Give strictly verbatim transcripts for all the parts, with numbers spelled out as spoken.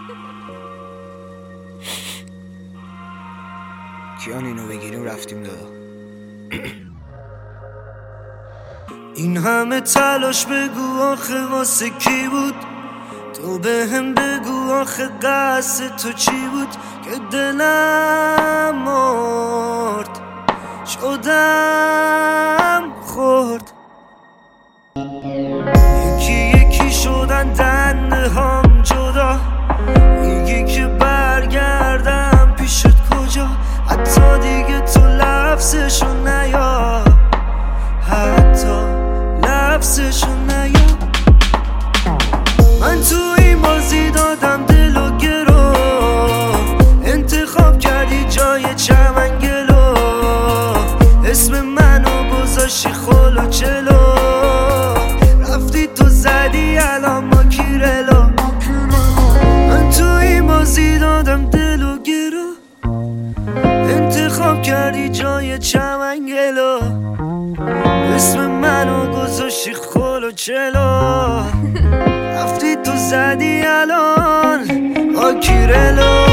کیان اینو بگیریم رفتیم دادا. این همه تلاش بگو آخه واسه کی بود؟ تو به هم بگو آخه قصد تو چی بود؟ که دلم مرد شدم خورد، یکی یکی شدن دنده هم جدا. میگی که برگردم پیشت کجا؟ حتی دیگه تو لفظشو نیا، حتی لفظشو نیا. من تو این بازی دادم دل و گرو، انتخاب کردی جای چمنگلو. اسم منو گذاشتی خل و چلو، رفتی تو زدی الان ما کیرلو. من تو این بازی دادم دل و گرو، انتخاب کردی جای چمنگلو. اسم منو گذاشتی خل و چلو، رفتی تو زدی الان آکیرلو.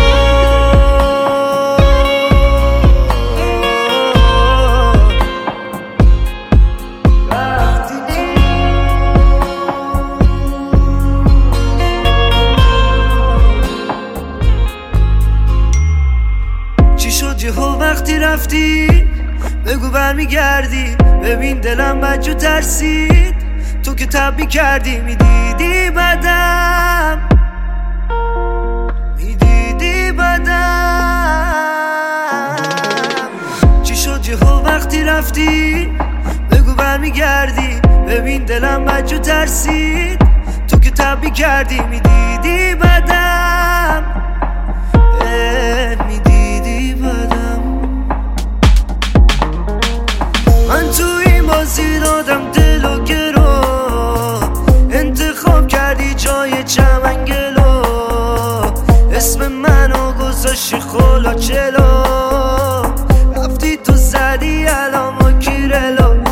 چی شد یهو وقتی رفتی؟ بگو برمیگردی. ببین دلم بجو ترسید، تو که تب کردی. میدیدی بدم، میدیدی بدم. چی شد یهو وقتی رفتی؟ بگو برمیگردی. ببین دلم بجو ترسید، تو که تب کردی. میدیدی بدم، میدیدی بدم. من تو این بازی دادم دل و گرو، انتخاب کردی جای چمنگلو. اسم منو گذاشتی خل و چلو، رفتی تو زدی الان ما کیرلو.